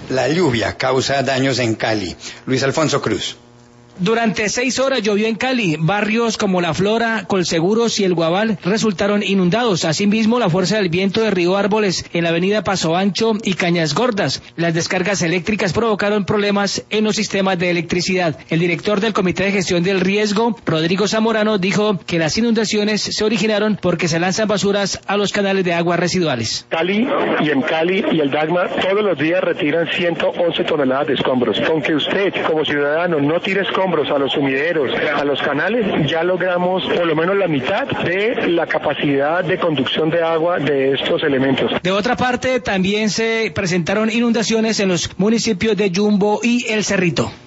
La lluvia causa daños en Cali. Luis Alfonso Cruz. Durante 6 horas llovió en Cali. Barrios como La Flora, Colseguros y El Guabal resultaron inundados. Asimismo, la fuerza del viento derribó árboles en la avenida Paso Ancho y Cañas Gordas. Las descargas eléctricas provocaron problemas en los sistemas de electricidad. El director del Comité de Gestión del Riesgo, Rodrigo Zamorano, dijo que las inundaciones se originaron porque se lanzan basuras a los canales de aguas residuales. Cali y el DAGMA todos los días retiran 111 toneladas de escombros. Con que usted, como ciudadano, no tire escombros a los sumideros, a los canales, ya logramos por lo menos la mitad de la capacidad de conducción de agua de estos elementos. De otra parte, también se presentaron inundaciones en los municipios de Yumbo y El Cerrito.